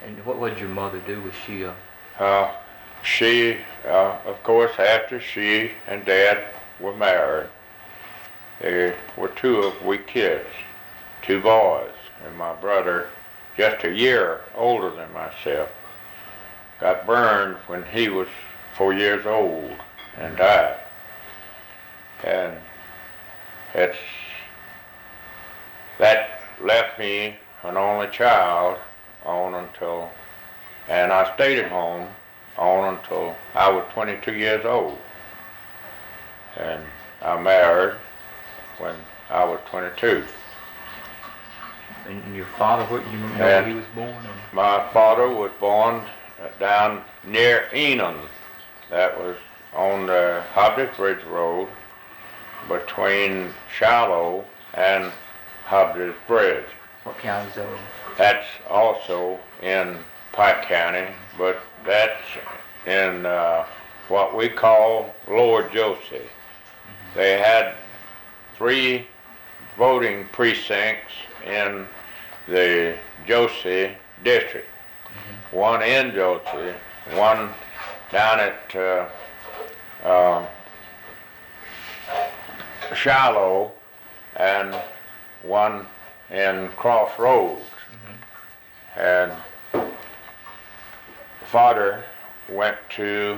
And what did your mother do? Was she She, of course, after she and Dad were married, there were two of we kids, two boys, and my brother, just a year older than myself, got burned when he was 4 years old and died. And that left me an only child and I stayed at home until I was 22 years old. And I married when I was 22. And your father, where you know where he was born? My father was born down near Enon. That was on the Hobbs Bridge Road between Shiloh and Hobbs Bridge. What county is that in? That's also in Pike County, but that's in what we call Lower Josie. Mm-hmm. They had 3 voting precincts in the Josie district. Mm-hmm. One in Josie, one down at Shiloh, and one in Crossroads. Mm-hmm. And father went to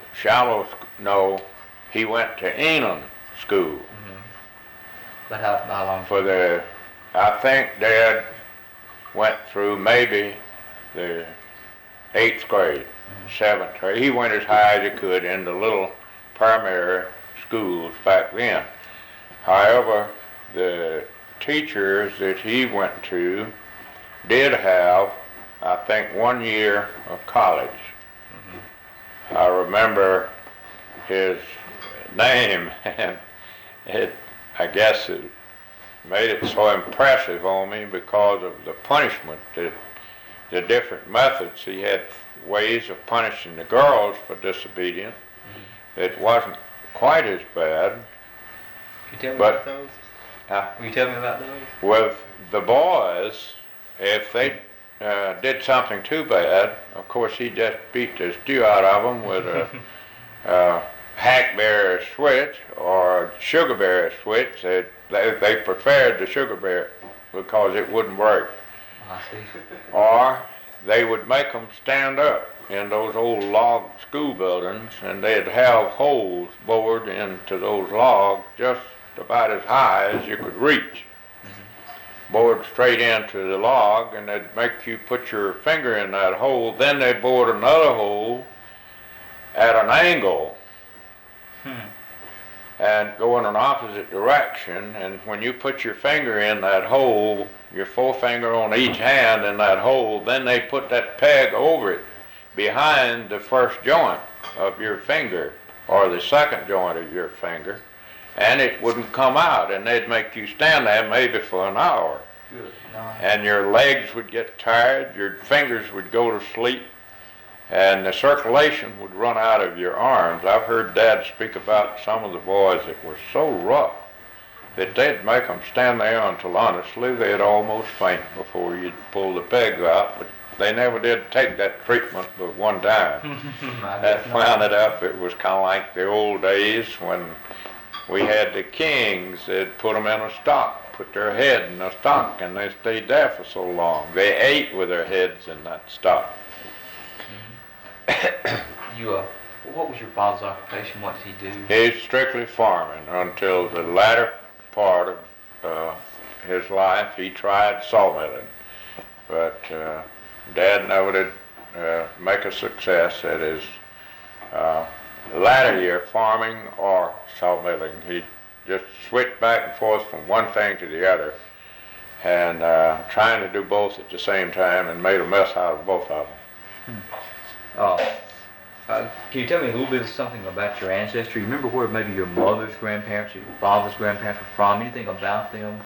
he went to Enon School. Mm-hmm. But how long? I think Dad went through maybe the 8th grade, mm-hmm. 7th grade. He went as high as he could in the little primary schools back then. However, the teachers that he went to did have, I think, 1 year of college. Mm-hmm. I remember his name, and I guess it made it so impressive on me because of the punishment, the different methods. He had ways of punishing the girls for disobedience. Mm-hmm. It wasn't quite as bad. Can you tell me about those? Will you tell me about those? With the boys, if they did something too bad, of course he just beat the stew out of them with a hackberry switch or sugarberry switch. They preferred the sugarberry because it wouldn't break. I see. Or they would make them stand up in those old log school buildings, and they'd have holes bored into those logs just about as high as you could reach. Mm-hmm. Bored straight into the log, and they'd make you put your finger in that hole. Then they bored another hole at an angle and go in an opposite direction, and when you put your finger in that hole, your forefinger on each hand in that hole, then they put that peg over it behind the first joint of your finger or the second joint of your finger, and it wouldn't come out, and they'd make you stand there maybe for an hour. Good. Nice. And your legs would get tired, your fingers would go to sleep, and the circulation would run out of your arms. I've heard Dad speak about some of the boys that were so rough that they'd make them stand there until honestly they'd almost faint before you'd pull the pegs out, but they never did take that treatment but one time. That wound it up. It was kind of like the old days when we had the kings. They'd put them in a stock, put their head in a stock, and they stayed there for so long. They ate with their heads in that stock. What was your father's occupation? What did he do? He's strictly farming until the latter part of his life. He tried sawmilling, but Dad never did make a success at his latter year farming or sawmilling. He just switched back and forth from one thing to the other, and trying to do both at the same time, and made a mess out of both of them. Can you tell me a little bit of something about your ancestry? You remember where maybe your mother's grandparents or your father's grandparents were from? Anything about them?